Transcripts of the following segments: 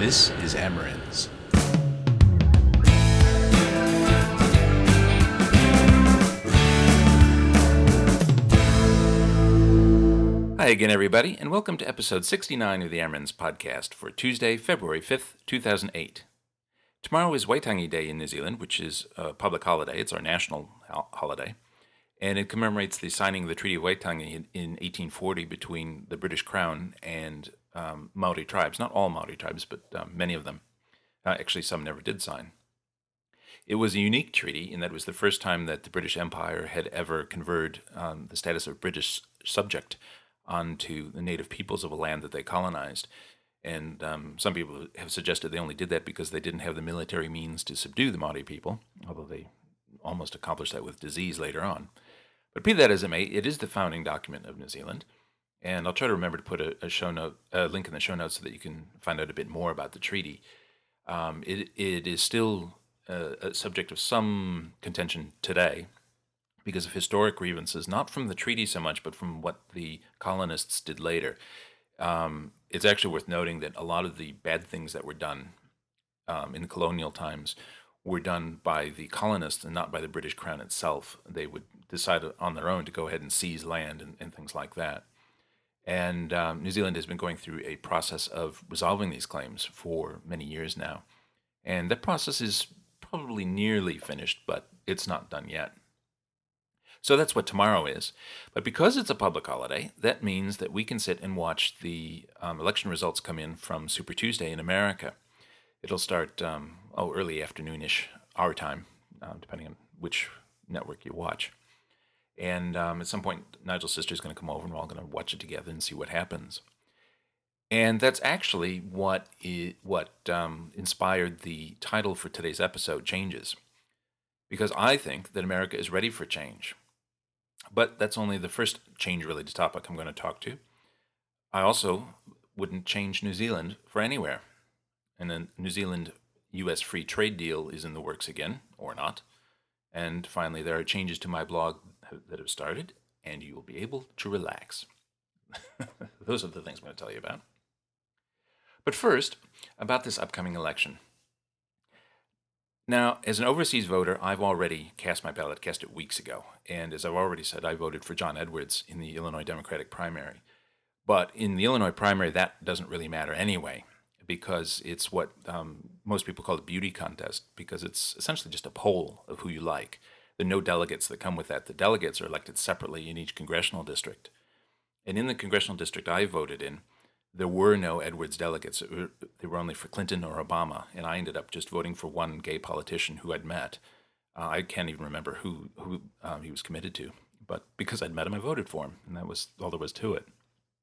This is Amerins. Hi again, everybody, and welcome to episode 69 of the Amerins podcast for Tuesday, February 5th, 2008. Tomorrow is Waitangi Day in New Zealand, which is a public holiday. It's our national holiday, and it commemorates the signing of the Treaty of Waitangi in 1840 between the British Crown and Maori tribes. Not all Maori tribes, but many of them. Actually, some never did sign. It was a unique treaty in that it was the first time that the British Empire had ever conferred the status of British subject onto the native peoples of a land that they colonized. And some people have suggested they only did that because they didn't have the military means to subdue the Maori people, although they almost accomplished that with disease later on. But be that as it may, it is the founding document of New Zealand. And I'll try to remember to put a link in the show notes so that you can find out a bit more about the treaty. It is still a subject of some contention today because of historic grievances, not from the treaty so much, but from what the colonists did later. It's actually worth noting that a lot of the bad things that were done in the colonial times were done by the colonists and not by the British Crown itself. They would decide on their own to go ahead and seize land and things like that. And New Zealand has been going through a process of resolving these claims for many years now. And that process is probably nearly finished, but it's not done yet. So that's what tomorrow is. But because it's a public holiday, that means that we can sit and watch the election results come in from Super Tuesday in America. It'll start early afternoonish our time, depending on which network you watch. And at some point, Nigel's sister is going to come over and we're all going to watch it together and see what happens. And that's actually what inspired the title for today's episode, Changes. Because I think that America is ready for change. But that's only the first change-related topic I'm going to talk to. I also wouldn't change New Zealand for anywhere. And the New Zealand-U.S. free trade deal is in the works again, or not. And finally, there are changes to my blog that have started, and you will be able to relax. Those are the things I'm going to tell you about. But first, about this upcoming election. Now, as an overseas voter, I've already cast my ballot, cast it weeks ago. And as I've already said, I voted for John Edwards in the Illinois Democratic primary. But in the Illinois primary, that doesn't really matter anyway, because it's what most people call a beauty contest, because it's essentially just a poll of who you like. There are no delegates that come with that. The delegates are elected separately in each congressional district. And in the congressional district I voted in, there were no Edwards delegates. They were only for Clinton or Obama, and I ended up just voting for one gay politician who I'd met. I can't even remember who he was committed to, but because I'd met him, I voted for him, and that was all there was to it.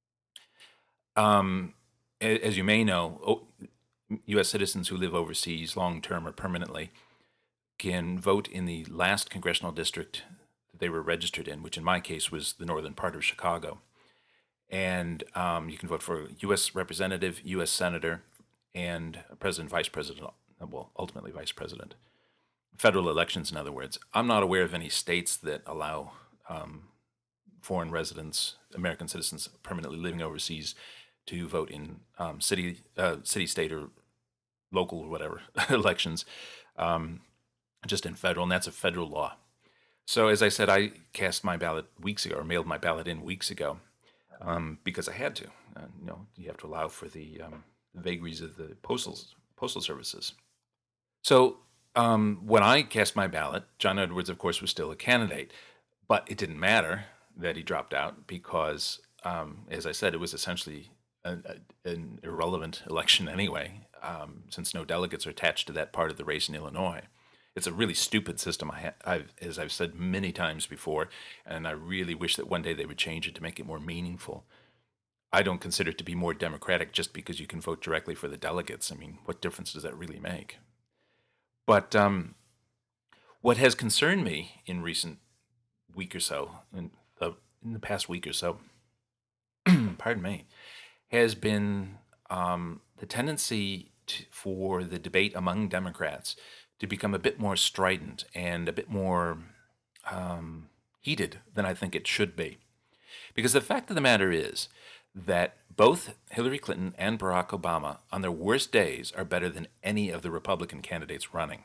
As you may know, U.S. citizens who live overseas long-term or permanently can vote in the last congressional district that they were registered in, which in my case was the northern part of Chicago. And you can vote for U.S. representative, U.S. senator, and president, vice president, well, ultimately vice president. Federal elections, in other words. I'm not aware of any states that allow foreign residents, American citizens permanently living overseas, to vote in city, state, or local, or whatever, elections, just in federal, and that's a federal law. So as I said, I cast my ballot weeks ago, or mailed my ballot in weeks ago, because I had to. You have to allow for the vagaries of the postal services. So when I cast my ballot, John Edwards, of course, was still a candidate, but it didn't matter that he dropped out because, as I said, it was essentially an irrelevant election anyway, since no delegates are attached to that part of the race in Illinois. It's a really stupid system, as I've said many times before, and I really wish that one day they would change it to make it more meaningful. I don't consider it to be more democratic just because you can vote directly for the delegates. I mean, what difference does that really make? But what has concerned me in recent week or so, in the past week or so, pardon me, has been the tendency for the debate among Democrats to become a bit more strident and a bit more heated than I think it should be. Because the fact of the matter is that both Hillary Clinton and Barack Obama, on their worst days, are better than any of the Republican candidates running.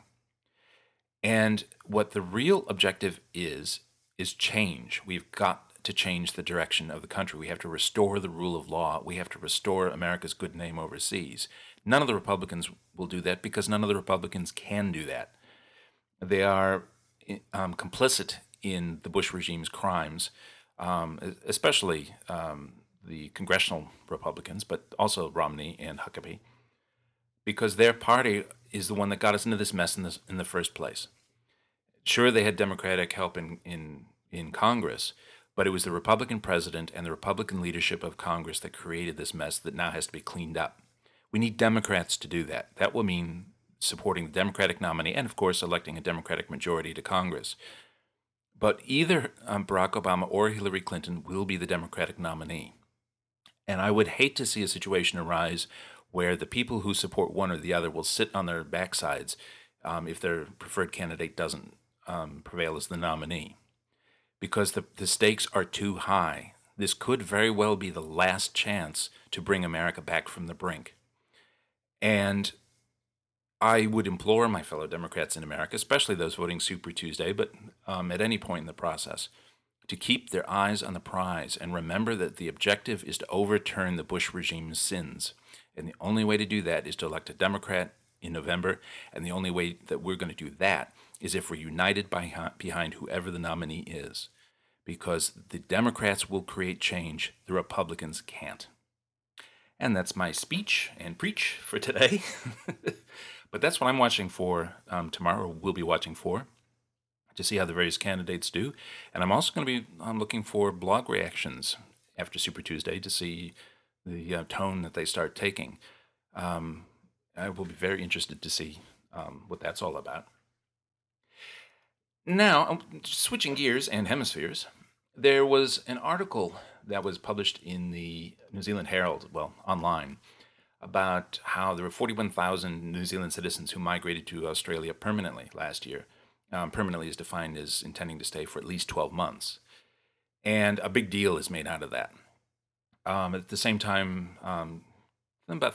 And what the real objective is change. We've got to change the direction of the country. We have to restore the rule of law. We have to restore America's good name overseas. None of the Republicans will do that because none of the Republicans can do that. They are complicit in the Bush regime's crimes, especially the congressional Republicans, but also Romney and Huckabee, because their party is the one that got us into this mess in the first place. Sure, they had Democratic help in Congress, but it was the Republican president and the Republican leadership of Congress that created this mess that now has to be cleaned up. We need Democrats to do that. That will mean supporting the Democratic nominee and, of course, electing a Democratic majority to Congress. But either Barack Obama or Hillary Clinton will be the Democratic nominee. And I would hate to see a situation arise where the people who support one or the other will sit on their backsides if their preferred candidate doesn't prevail as the nominee, because the stakes are too high. This could very well be the last chance to bring America back from the brink. And I would implore my fellow Democrats in America, especially those voting Super Tuesday, but at any point in the process, to keep their eyes on the prize and remember that the objective is to overturn the Bush regime's sins. And the only way to do that is to elect a Democrat in November, and the only way that we're going to do that is if we're united behind whoever the nominee is, because the Democrats will create change, the Republicans can't. And that's my speech and preach for today. But that's what I'm watching for tomorrow, we'll be watching for, to see how the various candidates do. And I'm also going to be looking for blog reactions after Super Tuesday to see the tone that they start taking. I will be very interested to see what that's all about. Now, switching gears and hemispheres, there was an article that was published in the New Zealand Herald, online, about how there were 41,000 New Zealand citizens who migrated to Australia permanently last year. Permanently is defined as intending to stay for at least 12 months. And a big deal is made out of that. At the same time, about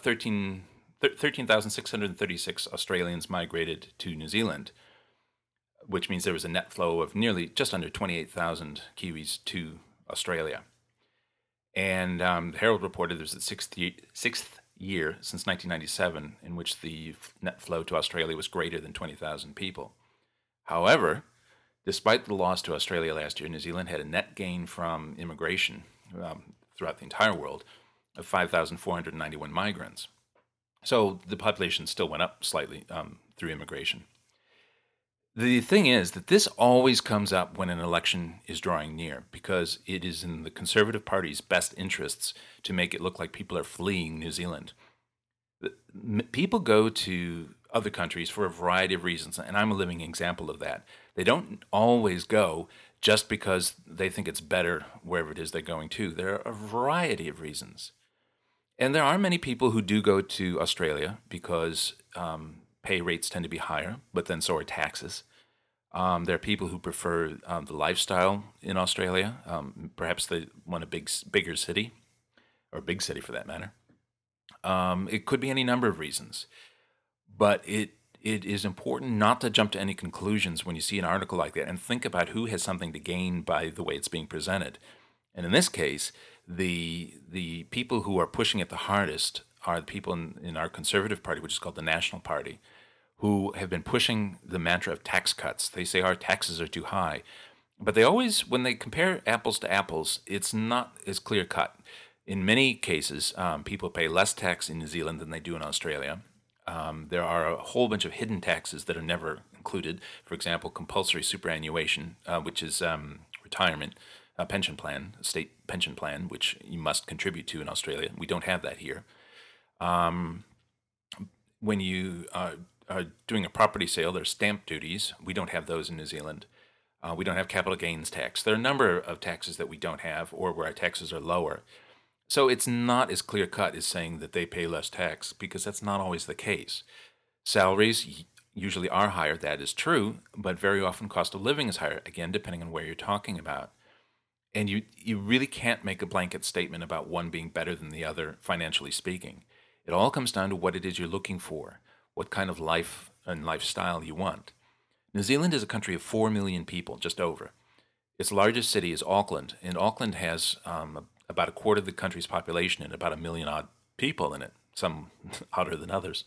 13,636 Australians migrated to New Zealand, which means there was a net flow of nearly just under 28,000 Kiwis to Australia. And the Herald reported there's the sixth year since 1997 in which the net flow to Australia was greater than 20,000 people. However, despite the loss to Australia last year, New Zealand had a net gain from immigration throughout the entire world of 5,491 migrants. So the population still went up slightly through immigration. The thing is that this always comes up when an election is drawing near, because it is in the Conservative Party's best interests to make it look like people are fleeing New Zealand. People go to other countries for a variety of reasons, and I'm a living example of that. They don't always go just because they think it's better wherever it is they're going to. There are a variety of reasons. And there are many people who do go to Australia because pay rates tend to be higher, but then so are taxes. There are people who prefer the lifestyle in Australia. Perhaps they want a bigger city, or a big city for that matter. It could be any number of reasons. But it is important not to jump to any conclusions when you see an article like that and think about who has something to gain by the way it's being presented. And in this case, the people who are pushing it the hardest are the people in our Conservative Party, which is called the National Party, who have been pushing the mantra of tax cuts. They say our taxes are too high. But they always, when they compare apples to apples, it's not as clear cut. In many cases, people pay less tax in New Zealand than they do in Australia. There are a whole bunch of hidden taxes that are never included. For example, compulsory superannuation, which is retirement, pension plan, a state pension plan, which you must contribute to in Australia. We don't have that here. When you are doing a property sale, there's stamp duties. We don't have those in New Zealand. We don't have capital gains tax. There are a number of taxes that we don't have, or where our taxes are lower. So it's not as clear-cut as saying that they pay less tax, because that's not always the case. Salaries usually are higher, that is true, but very often cost of living is higher, again, depending on where you're talking about. And you really can't make a blanket statement about one being better than the other, financially speaking. It all comes down to what it is you're looking for, what kind of life and lifestyle you want. New Zealand is a country of 4 million people, just over. Its largest city is Auckland, and Auckland has about a quarter of the country's population and about a million odd people in it, some odder than others.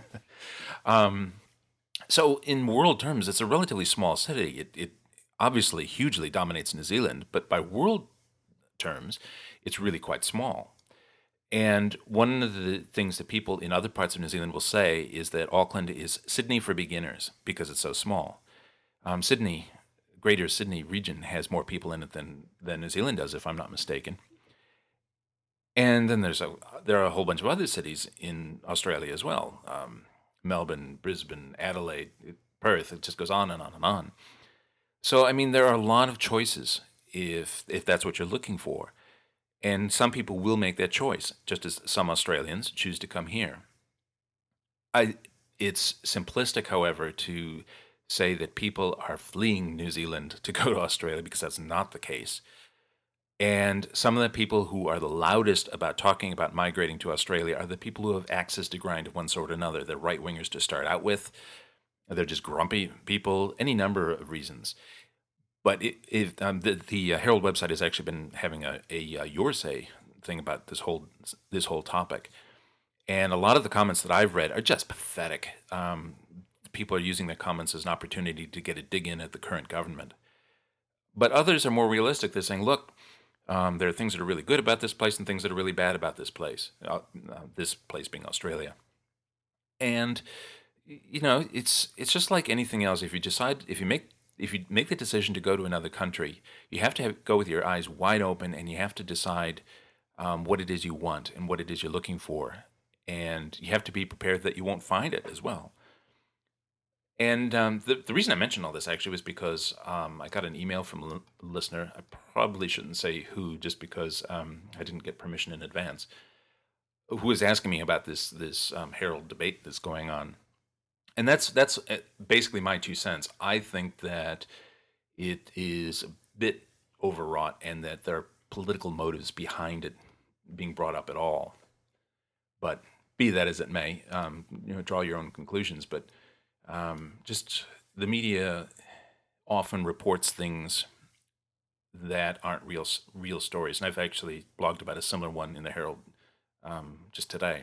So, in world terms, it's a relatively small city. It obviously hugely dominates New Zealand, but by world terms, it's really quite small. And one of the things that people in other parts of New Zealand will say is that Auckland is Sydney for beginners because it's so small. Sydney, Greater Sydney region, has more people in it than New Zealand does, if I'm not mistaken. And then there are a whole bunch of other cities in Australia as well. Melbourne, Brisbane, Adelaide, Perth. It just goes on and on and on. So I mean, there are a lot of choices if that's what you're looking for, and some people will make that choice, just as some Australians choose to come here. It's simplistic, however, to say that people are fleeing New Zealand to go to Australia because that's not the case. And some of the people who are the loudest about talking about migrating to Australia are the people who have access to grind of one sort or another. They're right wingers to start out with. They're just grumpy people, any number of reasons. But the Herald website has actually been having a your say thing about this whole topic, and a lot of the comments that I've read are just pathetic. People are using their comments as an opportunity to get a dig in at the current government. But others are more realistic. They're saying, look, there are things that are really good about this place and things that are really bad about this place being Australia. And, it's just like anything else. If you make the decision to go to another country, you have to go with your eyes wide open, and you have to decide what it is you want and what it is you're looking for. And you have to be prepared that you won't find it as well. And the reason I mentioned all this actually was because I got an email from a listener. I probably shouldn't say who, just because I didn't get permission in advance, who was asking me about this Herald debate that's going on. And that's basically my 2 cents. I think that it is a bit overwrought and that there are political motives behind it being brought up at all. But be that as it may, draw your own conclusions. But just the media often reports things that aren't real stories. And I've actually blogged about a similar one in the Herald just today.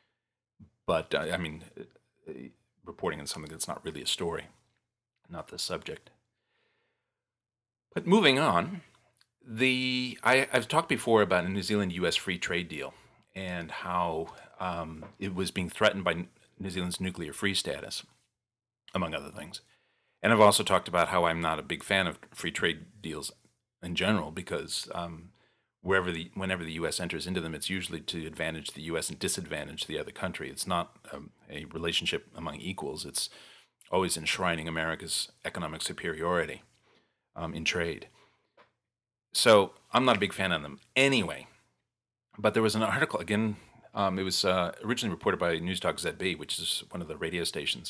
But reporting on something that's not really a story, not the subject. But moving on, I've talked before about a New Zealand-U.S. free trade deal and how it was being threatened by New Zealand's nuclear-free status, among other things. And I've also talked about how I'm not a big fan of free trade deals in general because whenever the U.S. enters into them, it's usually to advantage the U.S. and disadvantage the other country. It's not a relationship among equals. It's always enshrining America's economic superiority in trade. So I'm not a big fan of them anyway. But there was an article, again, it was originally reported by Newstalk ZB, which is one of the radio stations.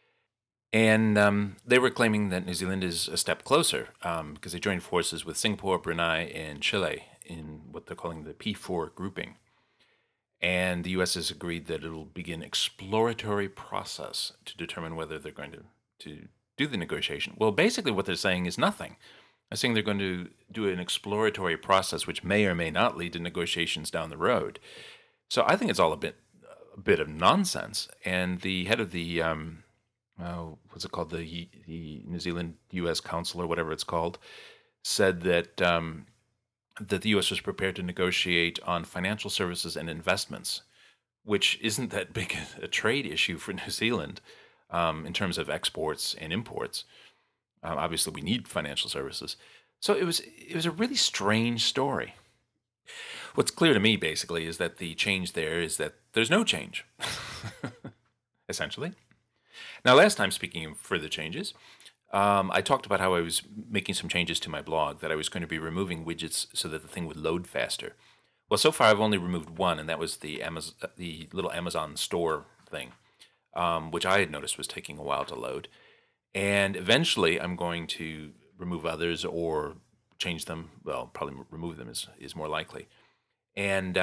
And they were claiming that New Zealand is a step closer because they joined forces with Singapore, Brunei, and Chile in what they're calling the P4 grouping. And the U.S. has agreed that it'll begin exploratory process to determine whether they're going to do the negotiation. Well, basically what they're saying is nothing. They're saying they're going to do an exploratory process which may or may not lead to negotiations down the road. So I think it's all a bit of nonsense. And the head of the what's it called, the New Zealand U.S. Council or whatever it's called, said that that the U.S. was prepared to negotiate on financial services and investments, which isn't that big a trade issue for New Zealand in terms of exports and imports. Obviously, we need financial services. So it was a really strange story. What's clear to me, basically, is that the change there is that there's no change, essentially. Now, last time, speaking of further changes, I talked about how I was making some changes to my blog, that I was going to be removing widgets so that the thing would load faster. Well, so far I've only removed one, and that was the little Amazon store thing, which I had noticed was taking a while to load. And eventually I'm going to remove others or change them. Well, probably remove them is more likely. And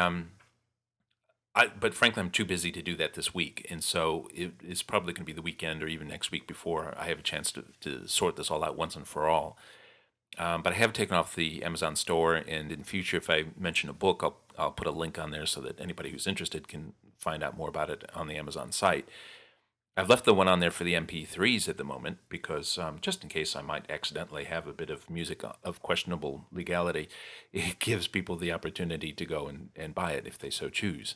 but frankly, I'm too busy to do that this week, and so it's probably going to be the weekend or even next week before I have a chance to sort this all out once and for all. But I have taken off the Amazon store, and in future, if I mention a book, I'll put a link on there so that anybody who's interested can find out more about it on the Amazon site. I've left the one on there for the MP3s at the moment because just in case I might accidentally have a bit of music of questionable legality, it gives people the opportunity to go and buy it if they so choose.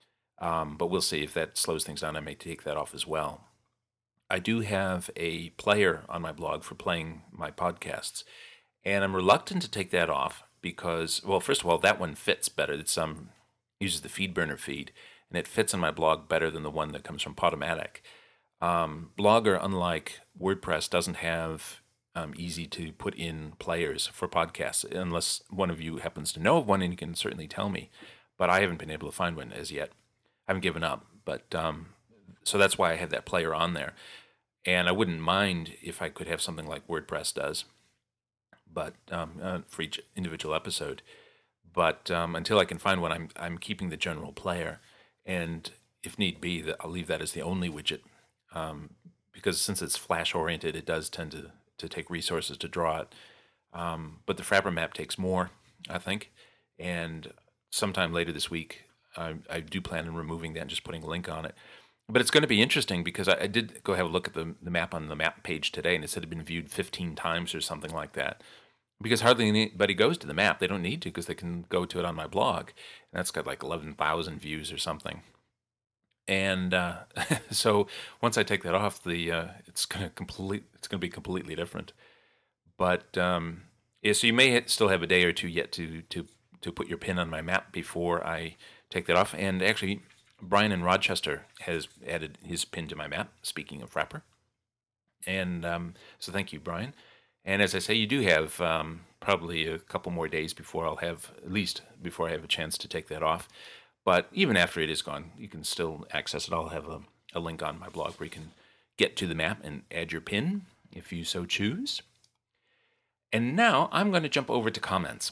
But we'll see if that slows things down. I may take that off as well. I do have a player on my blog for playing my podcasts, and I'm reluctant to take that off because, well, first of all, that one fits better. It's uses the FeedBurner feed, and it fits on my blog better than the one that comes from Podomatic. Blogger, unlike WordPress, doesn't have easy to put in players for podcasts, unless one of you happens to know of one, and you can certainly tell me. But I haven't been able to find one as yet. I haven't given up, but so that's why I had that player on there. And I wouldn't mind if I could have something like WordPress does, but for each individual episode. But until I can find one, I'm keeping the general player, and if need be, I'll leave that as the only widget, because since it's Flash oriented, it does tend to take resources to draw it. But the Frappr map takes more, I think, and sometime later this week, I do plan on removing that and just putting a link on it. But it's going to be interesting because I did go have a look at the map on the map page today, and it said it had been viewed 15 times or something like that. Because hardly anybody goes to the map. They don't need to because they can go to it on my blog. And that's got like 11,000 views or something. And so once I take that off, it's going to be completely different. But yeah, so you may still have a day or two yet to put your pin on my map before I take that off. And actually, Brian in Rochester has added his pin to my map, speaking of Frappr. And so thank you, Brian. And as I say, you do have probably a couple more days before I have a chance to take that off. But even after it is gone, you can still access it. I'll have a link on my blog where you can get to the map and add your pin if you so choose. And now I'm going to jump over to comments.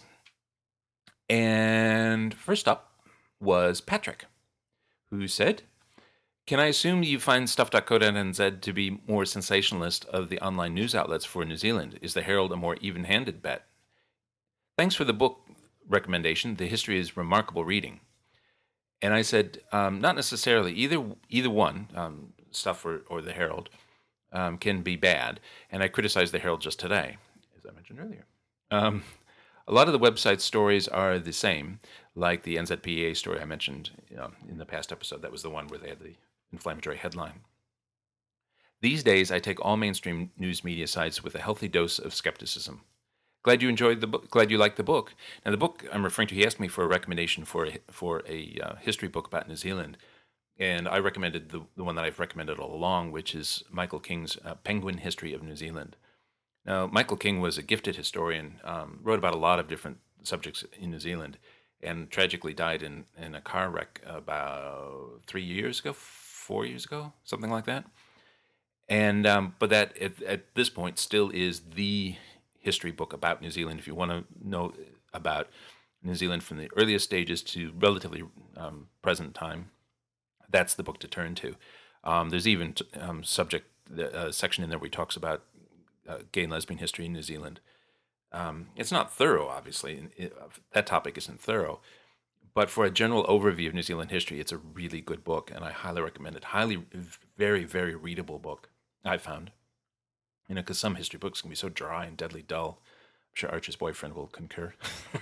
And first up was Patrick, who said, "Can I assume you find stuff.co.nz to be more sensationalist of the online news outlets for New Zealand? Is the Herald a more even-handed bet? Thanks for the book recommendation. The history is remarkable reading." And I said, not necessarily. Either one, Stuff or the Herald, can be bad. And I criticized the Herald just today, as I mentioned earlier. A lot of the website stories are the same, like the NZPEA story I mentioned in the past episode. That was the one where they had the inflammatory headline. These days, I take all mainstream news media sites with a healthy dose of skepticism. Glad you enjoyed the book. Glad you liked the book. Now, the book I'm referring to, he asked me for a recommendation for a history book about New Zealand, and I recommended the one that I've recommended all along, which is Michael King's Penguin History of New Zealand. Now, Michael King was a gifted historian, wrote about a lot of different subjects in New Zealand, and tragically died in a car wreck about 4 years ago, something like that. And but that at this point still is the history book about New Zealand. If you want to know about New Zealand from the earliest stages to relatively present time, that's the book to turn to. There's even section in there where he talks about gay and lesbian history in New Zealand. It's not thorough, obviously. That topic isn't thorough. But for a general overview of New Zealand history, it's a really good book, and I highly recommend it. Very, very readable book, I found. Because some history books can be so dry and deadly dull. I'm sure Archer's boyfriend will concur.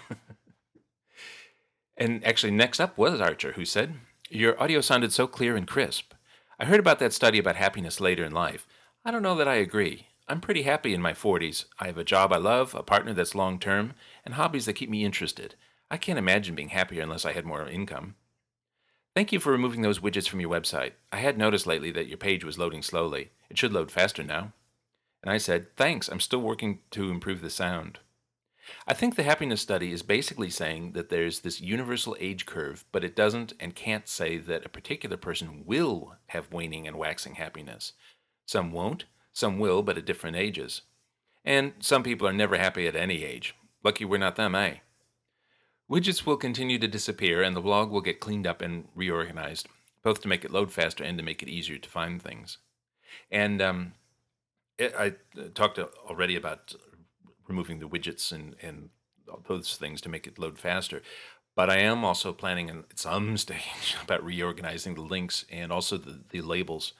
And actually, next up was Archer, who said, "Your audio sounded so clear and crisp. I heard about that study about happiness later in life. I don't know that I agree. I'm pretty happy in my 40s. I have a job I love, a partner that's long-term, and hobbies that keep me interested. I can't imagine being happier unless I had more income. Thank you for removing those widgets from your website. I had noticed lately that your page was loading slowly. It should load faster now." And I said, "Thanks, I'm still working to improve the sound." I think the happiness study is basically saying that there's this universal age curve, but it doesn't and can't say that a particular person will have waning and waxing happiness. Some won't, some will, but at different ages. And some people are never happy at any age. Lucky we're not them, eh? Widgets will continue to disappear, and the blog will get cleaned up and reorganized, both to make it load faster and to make it easier to find things. And I talked already about removing the widgets and those things to make it load faster. But I am also planning at some stage about reorganizing the links and also the labels.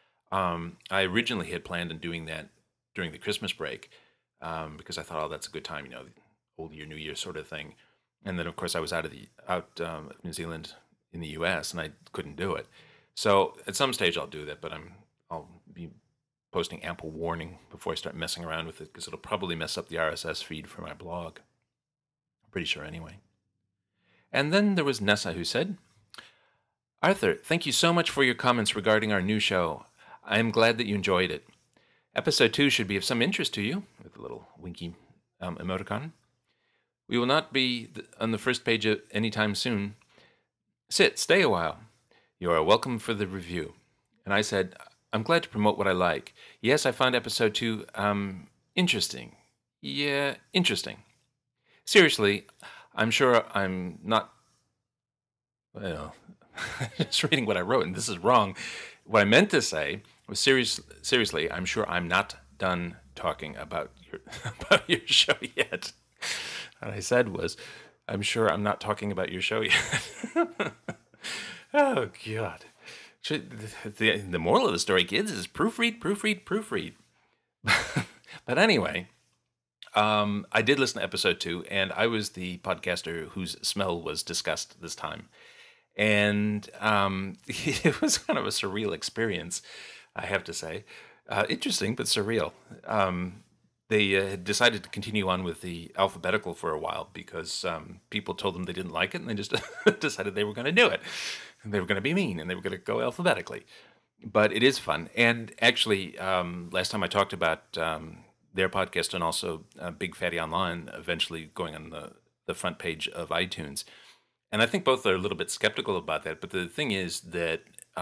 I originally had planned on doing that during the Christmas break because I thought, oh, that's a good time, old year, new year sort of thing. And then, of course, I was out of New Zealand in the U.S. and I couldn't do it. So at some stage I'll do that, but I'll be posting ample warning before I start messing around with it because it'll probably mess up the RSS feed for my blog. I'm pretty sure anyway. And then there was Nessa who said, Arthur, thank you so much for your comments regarding our new show. I am glad that you enjoyed it. Episode 2 should be of some interest to you, with a little winky emoticon. We will not be on the first page anytime soon. Stay a while. You are welcome for the review. And I said, I'm glad to promote what I like. Yes, I found episode 2 interesting. Yeah, interesting. Seriously, I'm sure I'm not... Well, just reading what I wrote, and this is wrong. What I meant to say was seriously, I'm sure I'm not done talking about your show yet. What I said was, I'm sure I'm not talking about your show yet. Oh, God. The moral of the story, kids, is proofread. But anyway, I did listen to episode 2, and I was the podcaster whose smell was discussed this time. And it was kind of a surreal experience, I have to say. Interesting, but surreal. They had decided to continue on with the alphabetical for a while because people told them they didn't like it, and they just decided they were going to do it. And they were going to be mean, and they were going to go alphabetically. But it is fun. And actually, last time I talked about their podcast and also Big Fatty Online eventually going on the front page of iTunes. And I think both are a little bit skeptical about that. But the thing is that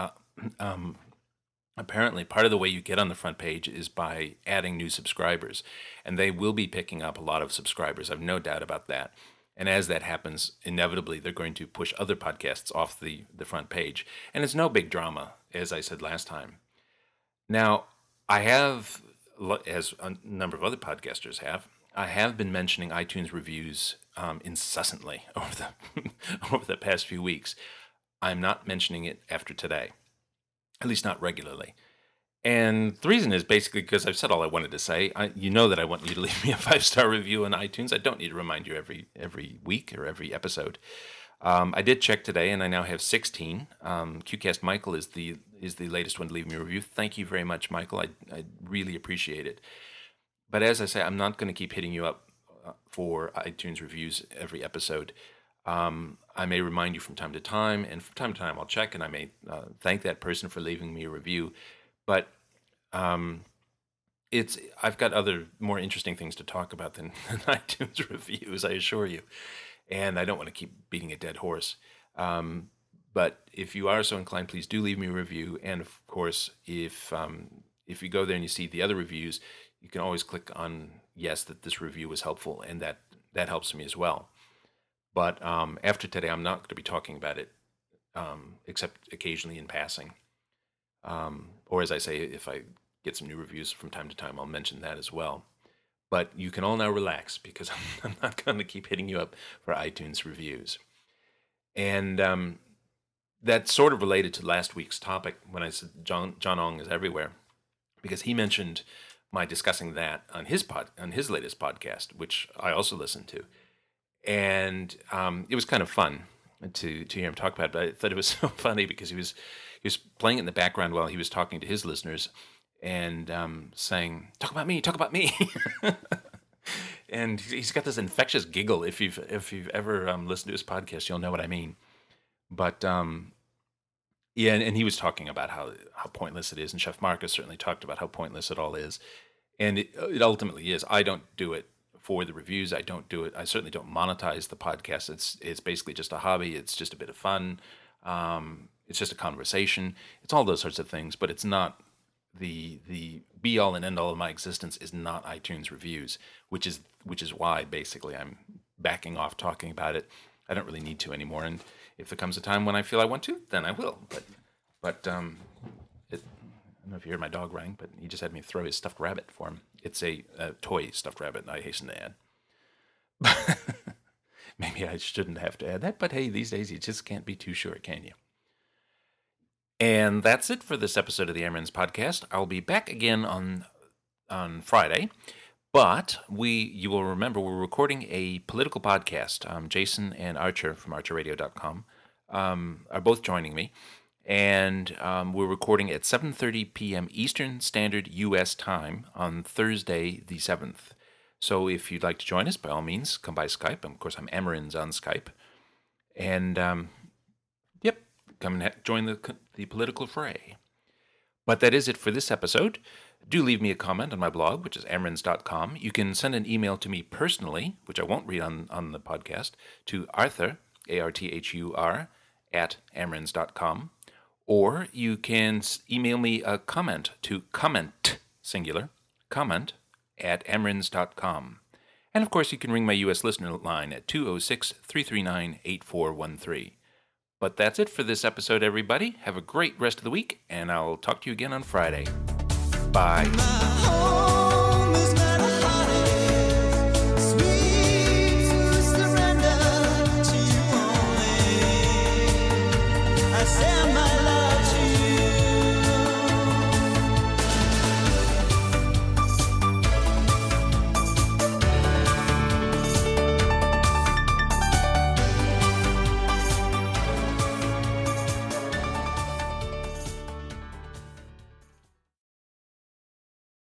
apparently part of the way you get on the front page is by adding new subscribers. And they will be picking up a lot of subscribers. I have no doubt about that. And as that happens, inevitably, they're going to push other podcasts off the front page. And it's no big drama, as I said last time. Now, I have, as a number of other podcasters have, I have been mentioning iTunes reviews incessantly over the past few weeks. I'm not mentioning it after today, at least not regularly. And the reason is basically because I've said all I wanted to say. You know that I want you to leave me a 5-star review on iTunes. I don't need to remind you every week or every episode. I did check today, and I now have 16. QCast Michael is the latest one to leave me a review. Thank you very much, Michael. I really appreciate it. But as I say, I'm not going to keep hitting you up for iTunes reviews every episode. I may remind you from time to time, and from time to time I'll check, and I may thank that person for leaving me a review. But I've got other more interesting things to talk about than iTunes reviews, I assure you. And I don't want to keep beating a dead horse. But if you are so inclined, please do leave me a review. And of course, if you go there and you see the other reviews, you can always click on yes, that this review was helpful, and that helps me as well. But after today, I'm not going to be talking about it, except occasionally in passing. Or as I say, if I get some new reviews from time to time, I'll mention that as well. But you can all now relax because I'm not going to keep hitting you up for iTunes reviews. And that's sort of related to last week's topic when I said John Ong is everywhere, because he mentioned my discussing that on his latest podcast, which I also listened to. And it was kind of fun to hear him talk about it. But I thought it was so funny because he was playing it in the background while he was talking to his listeners and saying, "Talk about me." And he's got this infectious giggle. If you've ever listened to his podcast, you'll know what I mean. But yeah, and he was talking about how pointless it is, and Chef Marcus certainly talked about how pointless it all is, and it ultimately is. I don't do it for the reviews. I don't do it. I certainly don't monetize the podcast. It's basically just a hobby. It's just a bit of fun. It's just a conversation. It's all those sorts of things, but it's not the be all and end all of my existence is not iTunes reviews, which is why basically I'm backing off talking about it. I don't really need to anymore, and if there comes a time when I feel I want to, then I will. But I don't know if you heard my dog running, but he just had me throw his stuffed rabbit for him. It's a toy stuffed rabbit, I hasten to add. Maybe I shouldn't have to add that, but hey, these days you just can't be too sure, can you? And that's it for this episode of the Amarins podcast. I'll be back again on Friday, but you will remember we're recording a political podcast. Jason and Archer from archerradio.com are both joining me, and we're recording at 7:30 p.m. Eastern Standard U.S. time on Thursday the 7th. So if you'd like to join us, by all means, come by Skype. Of course, I'm Amarins on Skype. And, come and join the political fray. But that is it for this episode. Do leave me a comment on my blog, which is amarins.com. You can send an email to me personally, which I won't read on the podcast, to Arthur, Arthur, @amarins.com. Or you can email me a comment to comment, singular, comment, @amarins.com. And of course, you can ring my U.S. listener line at 206-339-8413. But that's it for this episode, everybody. Have a great rest of the week, and I'll talk to you again on Friday. Bye.